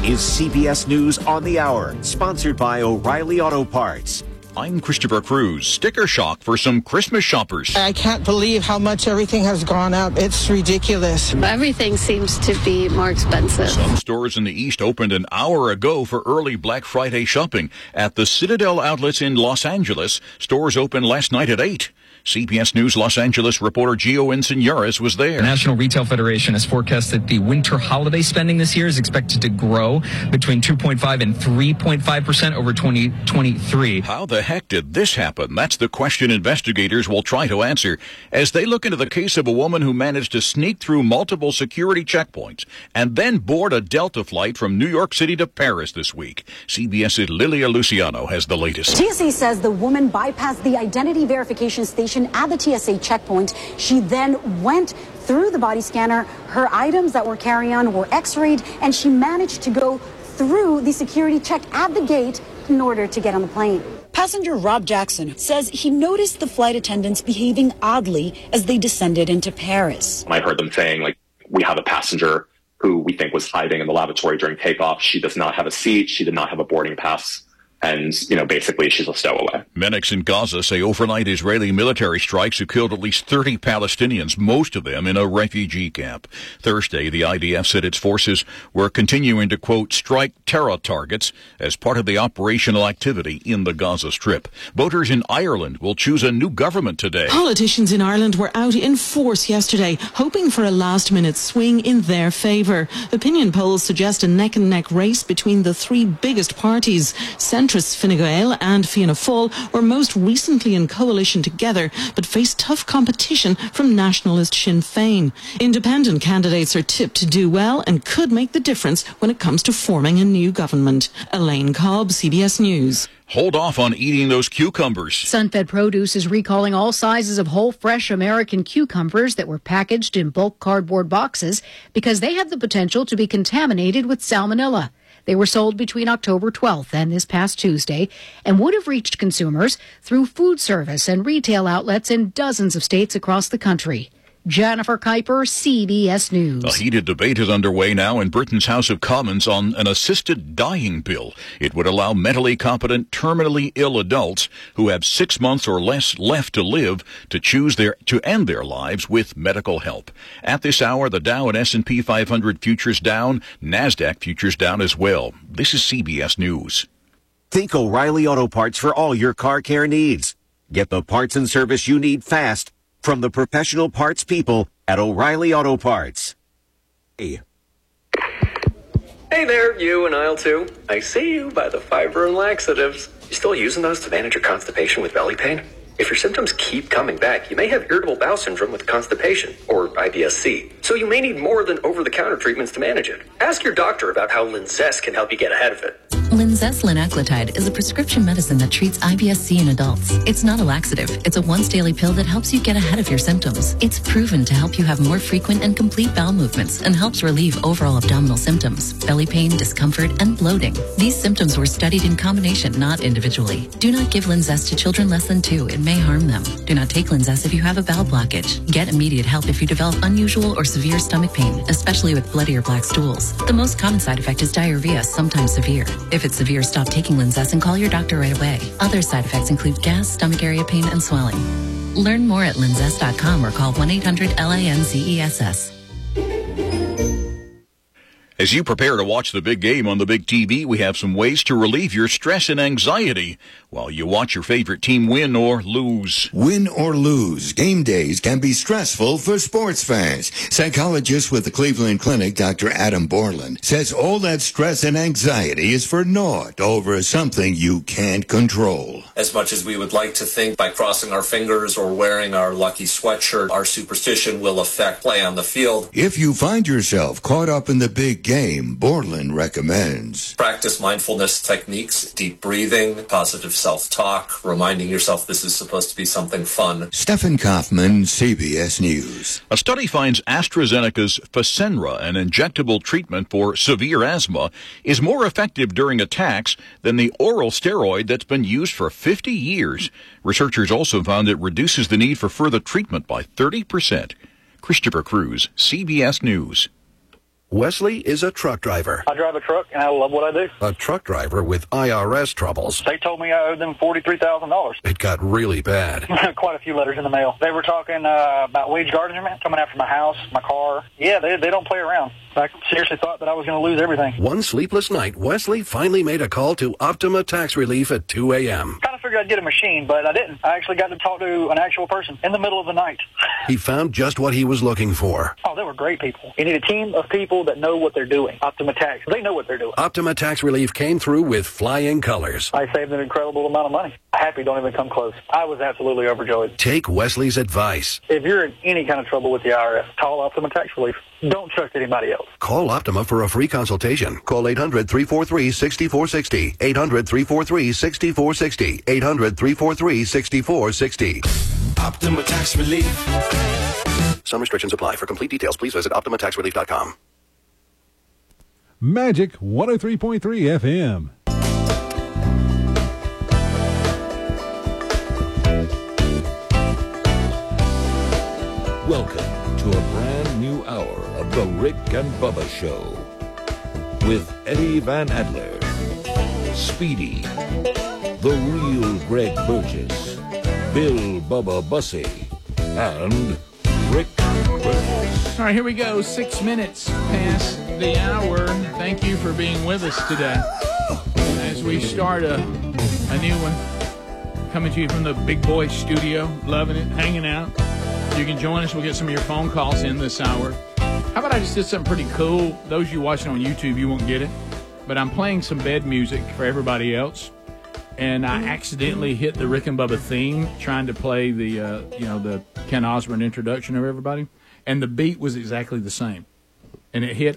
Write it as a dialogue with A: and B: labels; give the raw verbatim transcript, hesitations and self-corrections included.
A: is C B S News on the Hour, sponsored by O'Reilly Auto Parts.
B: I'm Christopher Cruz. Sticker shock for some Christmas shoppers.
C: I can't believe how much everything has gone up. It's ridiculous.
D: Everything seems to be more expensive.
B: Some stores in the East opened an hour ago for early Black Friday shopping. At the Citadel outlets in Los Angeles, stores opened last night at eight. C B S News Los Angeles reporter Gio Insigniores was there.
E: The National Retail Federation has forecast that the winter holiday spending this year is expected to grow between two point five and three point five percent over twenty twenty-three.
B: How the heck did this happen? That's the question investigators will try to answer as they look into the case of a woman who managed to sneak through multiple security checkpoints and then board a Delta flight from New York City to Paris this week. CBS's Lilia Luciano has the latest.
F: T S A says the woman bypassed the identity verification station at the T S A checkpoint. She then went through the body scanner. Her items that were carry-on were x-rayed, and she managed to go through the security check at the gate in order to get on the plane. Passenger Rob Jackson says he noticed the flight attendants behaving oddly as they descended into Paris.
G: I heard them saying, like, we have a passenger who we think was hiding in the lavatory during takeoff. She does not have a seat. She did not have a boarding pass. And, you know, basically she's a stowaway.
B: Medics in Gaza say overnight Israeli military strikes have killed at least thirty Palestinians, most of them in a refugee camp. Thursday, the I D F said its forces were continuing to, quote, strike terror targets as part of the operational activity in the Gaza Strip. Voters in Ireland will choose a new government today.
H: Politicians in Ireland were out in force yesterday, hoping for a last-minute swing in their favour. Opinion polls suggest a neck-and-neck race between the three biggest parties. Centrists Fine Gael and Fianna Fáil were most recently in coalition together, but face tough competition from nationalist Sinn Féin. Independent candidates are tipped to do well and could make the difference when it comes to forming a new government. Elaine Cobb, C B S News.
B: Hold off on eating those cucumbers.
I: Sunfed Produce is recalling all sizes of whole, fresh American cucumbers that were packaged in bulk cardboard boxes because they have the potential to be contaminated with salmonella. They were sold between October twelfth and this past Tuesday and would have reached consumers through food service and retail outlets in dozens of states across the country. Jennifer Kuiper, C B S News.
B: A heated debate is underway now in Britain's House of Commons on an assisted dying bill. It would allow mentally competent, terminally ill adults who have six months or less left to live to choose their to end their lives with medical help. At this hour, the Dow and S and P five hundred futures down, NASDAQ futures down as well. This is C B S News.
A: Think O'Reilly Auto Parts for all your car care needs. Get the parts and service you need fast from the professional parts people at O'Reilly Auto Parts. Hey.
J: Hey there, you and aisle two. I see you by the fiber and laxatives. You still using those to manage your constipation with belly pain? If your symptoms keep coming back, you may have irritable bowel syndrome with constipation, or I B S C. So you may need more than over-the-counter treatments to manage it. Ask your doctor about how Linzess can help you get ahead of it.
K: Linzess linaclotide is a prescription medicine that treats I B S C in adults. It's not a laxative. It's a once-daily pill that helps you get ahead of your symptoms. It's proven to help you have more frequent and complete bowel movements and helps relieve overall abdominal symptoms, belly pain, discomfort, and bloating. These symptoms were studied in combination, not individually. Do not give Linzess to children less than two. It may harm them. Do not take Linzess if you have a bowel blockage. Get immediate help if you develop unusual or severe stomach pain, especially with bloody or black stools. The most common side effect is diarrhea, sometimes severe. If it's severe, stop taking Linzess and call your doctor right away. Other side effects include gas, stomach area pain, and swelling. Learn more at linzess dot com or call one eight hundred L A N Z E S S.
B: As you prepare to watch the big game on the big T V, we have some ways to relieve your stress and anxiety while you watch your favorite team win or lose.
L: Win or lose, game days can be stressful for sports fans. Psychologist with the Cleveland Clinic, Doctor Adam Borland, says all that stress and anxiety is for naught over something you can't control.
M: As much as we would like to think by crossing our fingers or wearing our lucky sweatshirt, our superstition will affect play on the field.
L: If you find yourself caught up in the big game, Borland recommends
M: practice mindfulness techniques, deep breathing, positive self-talk, reminding yourself this is supposed to be something fun.
L: Stephen Kaufman, C B S News.
B: A study finds AstraZeneca's Fasenra, an injectable treatment for severe asthma, is more effective during attacks than the oral steroid that's been used for fifty years. Researchers also found it reduces the need for further treatment by thirty percent. Christopher Cruz, C B S News.
N: Wesley is a truck driver.
O: I drive a truck, and I love what I do.
N: A truck driver with I R S troubles.
O: They told me I owed them forty-three thousand dollars.
N: It got really bad.
O: Quite a few letters in the mail. They were talking uh, about wage garnishment, coming after my house, my car. Yeah, they, they don't play around. I seriously thought that I was going to lose everything.
N: One sleepless night, Wesley finally made a call to Optima Tax Relief at two a.m.
O: Kind of figured I'd get a machine, but I didn't. I actually got to talk to an actual person in the middle of the night.
N: He found just what he was looking for.
O: Oh, they were great people. You need a team of people that know what they're doing. Optima Tax, they know what they're doing.
N: Optima Tax Relief came through with flying colors.
O: I saved an incredible amount of money. Happy don't even come close. I was absolutely overjoyed.
N: Take Wesley's advice.
O: If you're in any kind of trouble with the I R S, call Optima Tax Relief. Don't trust anybody else.
N: Call Optima for a free consultation. Call eight hundred, three four three, six four six zero. eight hundred, three four three, six four six zero. eight hundred, three four three, six four six zero.
P: Optima Tax Relief.
N: Some restrictions apply. For complete details, please visit optima tax relief dot com.
Q: Magic one oh three point three F M.
R: Welcome to a brand new hour of the Rick and Bubba Show with Eddie Van Adler, Speedy, the real Greg Burgess, Bill Bubba Bussey, and Rick Burgess.
S: All right, here we go. Six minutes past the hour. Thank you for being with us today as we start a, a new one. Coming to you from the Big Boy Studio. Loving it, hanging out. You can join us. We'll get some of your phone calls in this hour. How about I just did something pretty cool? Those of you watching on YouTube, you won't get it. But I'm playing some bed music for everybody else. And I accidentally hit the Rick and Bubba theme, trying to play the, uh, you know, the Ken Osborne introduction of everybody. And the beat was exactly the same. And it hit